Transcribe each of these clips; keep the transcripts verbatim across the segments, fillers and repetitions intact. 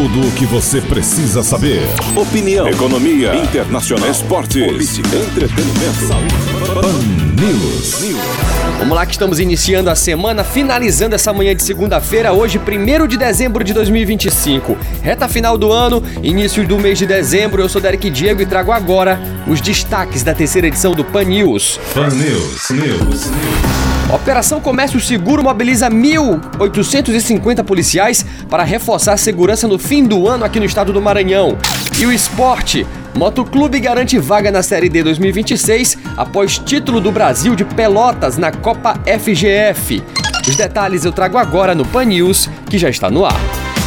Tudo o que você precisa saber. Opinião, economia, internacional, esportes, política, entretenimento, saúde. Pan News. Vamos lá que estamos iniciando a semana, finalizando essa manhã de segunda-feira, hoje primeiro de dezembro de dois mil e vinte e cinco. Reta final do ano, início do mês de dezembro, eu sou Derek Diego e trago agora os destaques da terceira edição do Pan News. Pan News, News. Operação Comércio Seguro mobiliza mil oitocentos e cinquenta policiais para reforçar a segurança no fim do ano aqui no estado do Maranhão. E o esporte. Motoclube garante vaga na Série D dois mil e vinte e seis após título do Brasil de Pelotas na Copa F G F. Os detalhes eu trago agora no Pan News, que já está no ar.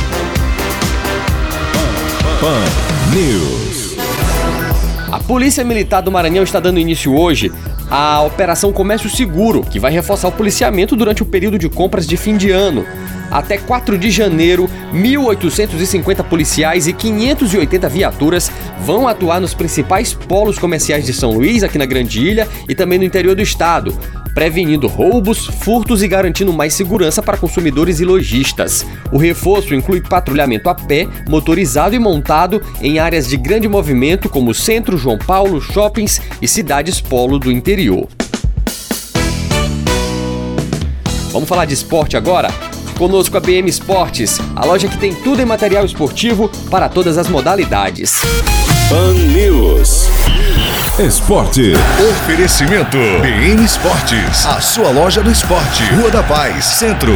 Pan News. A Polícia Militar do Maranhão está dando início hoje à Operação Comércio Seguro, que vai reforçar o policiamento durante o período de compras de fim de ano. Até quatro de janeiro, mil oitocentos e cinquenta policiais e quinhentas e oitenta viaturas vão atuar nos principais polos comerciais de São Luís, aqui na Grande Ilha, e também no interior do estado, prevenindo roubos, furtos e garantindo mais segurança para consumidores e lojistas. O reforço inclui patrulhamento a pé, motorizado e montado em áreas de grande movimento como Centro, João Paulo, shoppings e cidades polo do interior. Vamos falar de esporte agora? Conosco a B M Esportes, a loja que tem tudo em material esportivo para todas as modalidades. Pan News. Esporte. Oferecimento B M Esportes, a sua loja do esporte. Rua da Paz, Centro.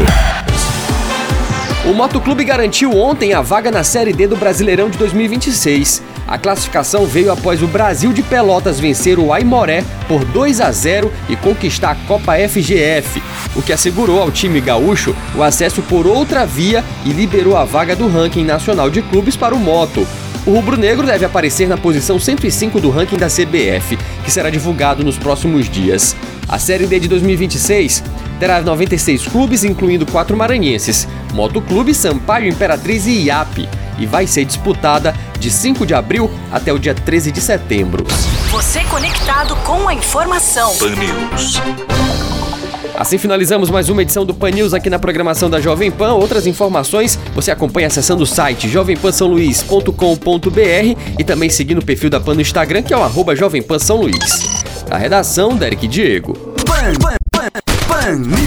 O Motoclube garantiu ontem a vaga na Série D do Brasileirão de dois mil e vinte e seis. A classificação veio após o Brasil de Pelotas vencer o Aimoré por dois a zero e conquistar a Copa F G F, o que assegurou ao time gaúcho o acesso por outra via e liberou a vaga do ranking nacional de clubes para o Moto. O rubro-negro deve aparecer na posição cento e cinco do ranking da C B F, que será divulgado nos próximos dias. A Série D de dois mil e vinte e seis terá noventa e seis clubes, incluindo quatro maranhenses, Motoclube, Sampaio, Imperatriz e I A P, e vai ser disputada de cinco de abril até o dia treze de setembro. Você conectado com a informação. Pan News. Assim finalizamos mais uma edição do Pan News aqui na programação da Jovem Pan. Outras informações você acompanha acessando o site jovem pan são luís ponto com ponto b r e também seguindo o perfil da Pan no Instagram, que é o arroba Jovem Pan São Luís. Da redação, Derek Diego. Pan, Pan, Pan, Pan